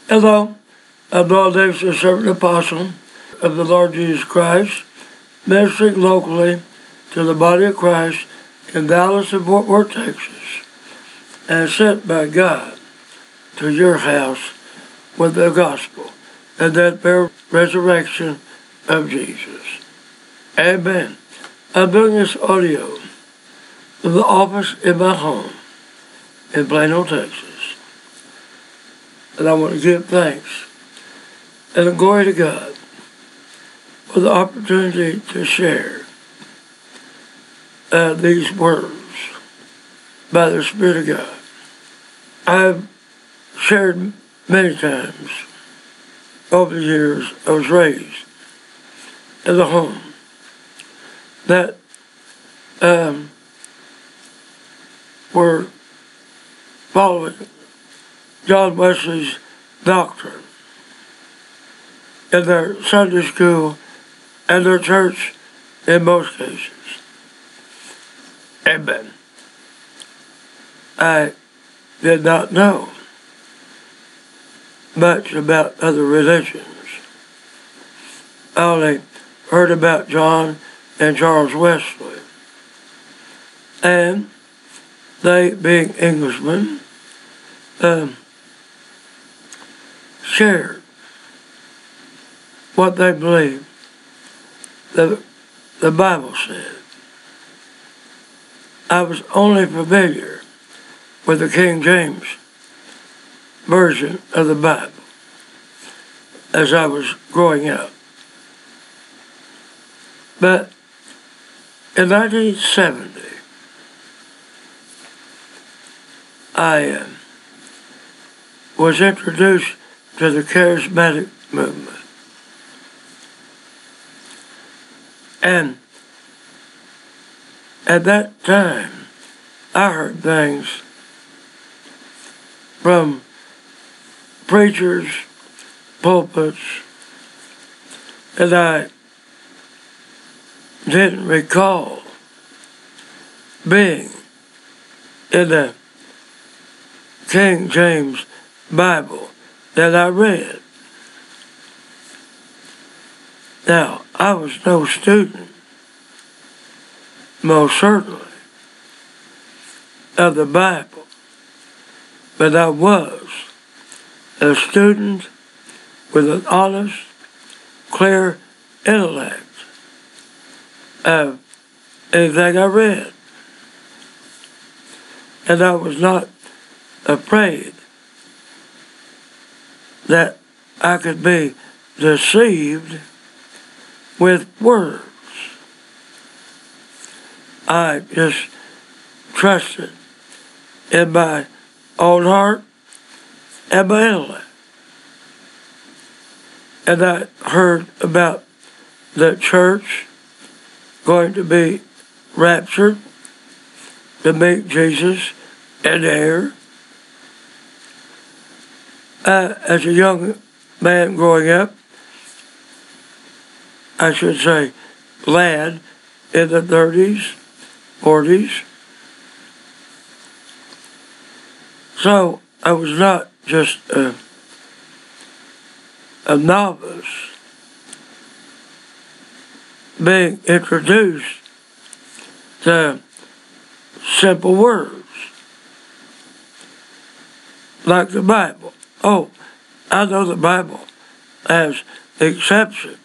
Hello, I'm Bill Davis, a servant apostle of the Lord Jesus Christ, ministering locally to the body of Christ in Dallas and Fort Worth, Texas, and sent by God to your house with the gospel and that bare resurrection of Jesus. Amen. I'm doing this audio from the office in my home in Plano, Texas. And I want to give thanks and glory to God for the opportunity to share these words by the Spirit of God. I've shared many times over the years. I was raised in the home that were following John Wesley's doctrine in their Sunday school and their church in most cases. Amen. I did not know much about other religions. I only heard about John and Charles Wesley. And they, being Englishmen, shared what they believed that the Bible said. I was only familiar with the King James version of the Bible as I was growing up. But in 1970, I was introduced to the charismatic movement. And at that time, I heard things from preachers, pulpits, and I didn't recall being in the King James Bible that I read. Now, I was no student, most certainly, of the Bible, but I was a student with an honest, clear intellect of anything I read. And I was not afraid that I could be deceived with words. I just trusted in my own heart and my intellect. And I heard about the church going to be raptured to meet Jesus in the air. As a young man growing up, I should say lad in the 30s, 40s. So I was not just a novice being introduced to simple words like the Bible. Oh, I know the Bible has exceptions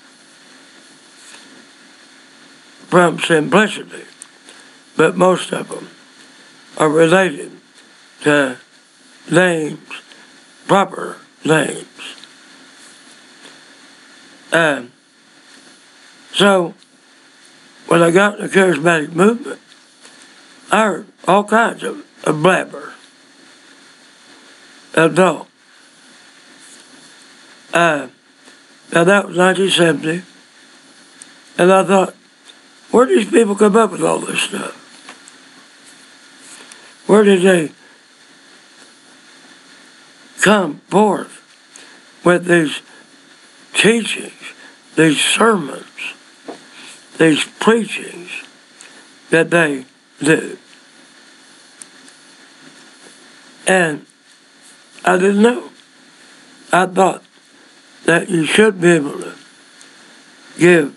from simplicity, but most of them are related to names, proper names. So, when I got in the charismatic movement, I heard all kinds of blabber. Now that was 1970, and I thought, where did these people come up with all this stuff? Where did they come forth with these teachings, these sermons, these preachings that they do? And I didn't know. I thought that you should be able to give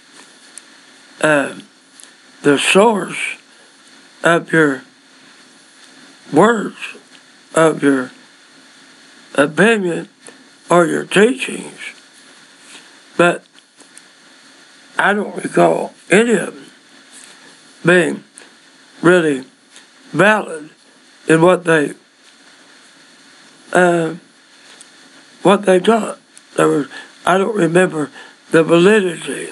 the source of your words, of your opinion, or your teachings. But I don't recall any of them being really valid in what they taught. I don't remember the validity,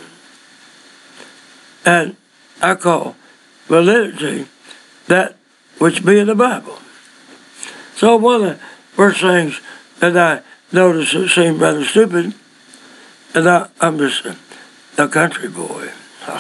and I call validity that which be in the Bible. So one of the first things that I noticed that seemed rather stupid, and I'm just a country boy.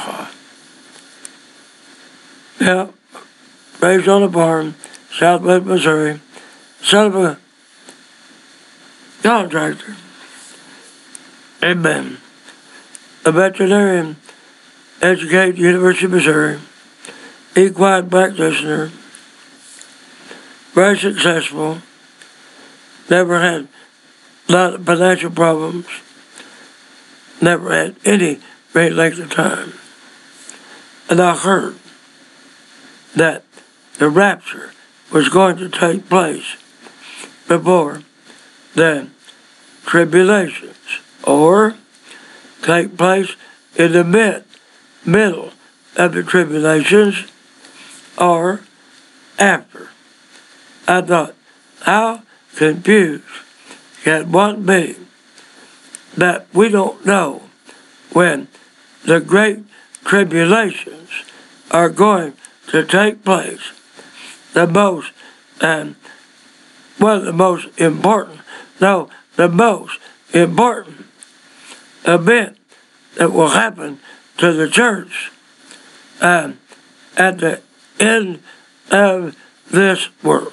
Yeah, raised on a farm, Southwest Missouri, son of a contractor. Amen. A veterinarian, educated University of Missouri, equine practitioner, very successful, never had a lot of financial problems, never had any great length of time. And I heard that the rapture was going to take place before the tribulations, or take place in the middle of the tribulations, or after. I thought, how confused can one be that we don't know when the great tribulations are going to take place? The most, and one of the most important, the most important event that will happen to the church at the end of this world.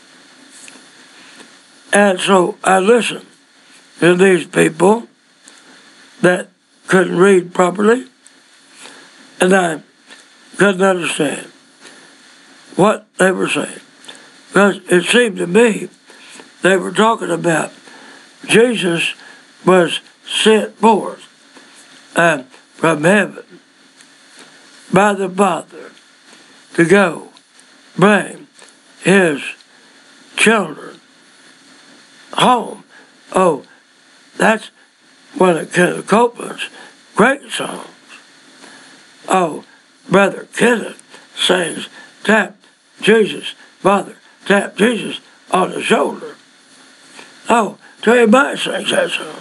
And so I listened to these people that couldn't read properly, and I couldn't understand what they were saying. Because it seemed to me they were talking about Jesus was sent forth from heaven by the Father to go bring his children home. Oh, that's one of Kenneth Copeland's great songs. Oh, Brother Kenneth sings, tap Jesus, Father, tap Jesus on the shoulder. Oh, Terry Myers sings that song.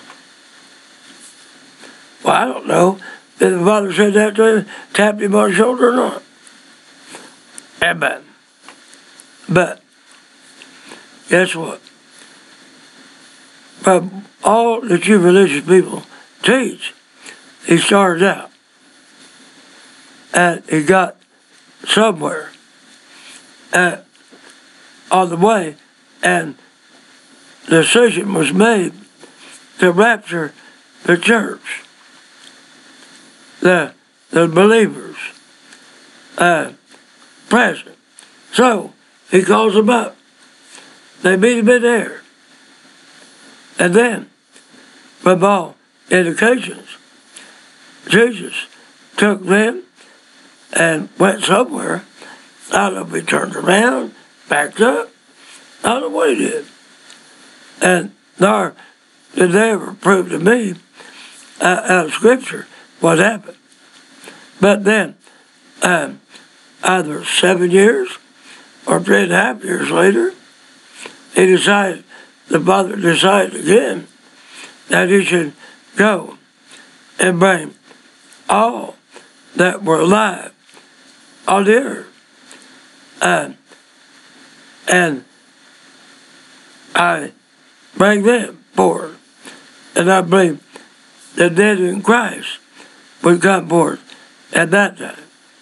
Well, I don't know if the Father said that to him, tapped him on the shoulder or not. Amen. But guess what? From all that you religious people teach, he started out and he got somewhere on the way, and the decision was made to rapture the church, the believers present. So he calls them up. They meet him in there. And then, from all indications, Jesus took them and went somewhere. I don't know if he turned around, backed up. I don't know what he did. And nor did they ever prove to me out of Scripture what happened. But then, either 7 years or 3.5 years later, the Father decided again that he should go and bring all that were alive on the earth. And I bring them forward. And I believe the dead in Christ would come forth at that time.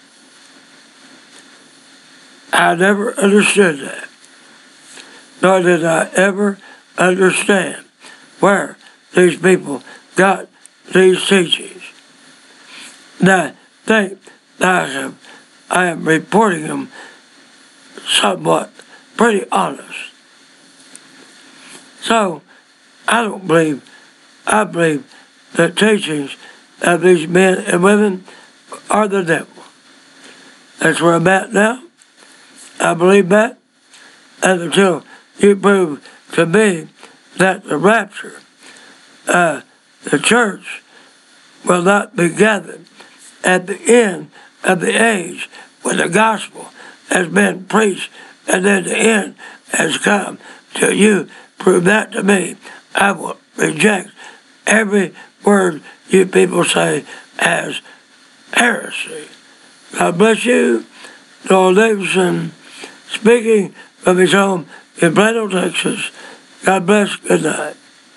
I never understood that. Nor did I ever understand where these people got these teachings. Now, I think I am reporting them somewhat pretty honest. So, I don't believe. I believe the teachings of these men and women are the devil. That's where I'm at now. I believe that. And until you prove to me that the rapture, the church will not be gathered at the end of the age when the gospel has been preached and then the end has come. Till you prove that to me, I will reject every word you people say as heresy. God bless you. Noel Davidson speaking from his home in Plano, Texas. God bless. Good night.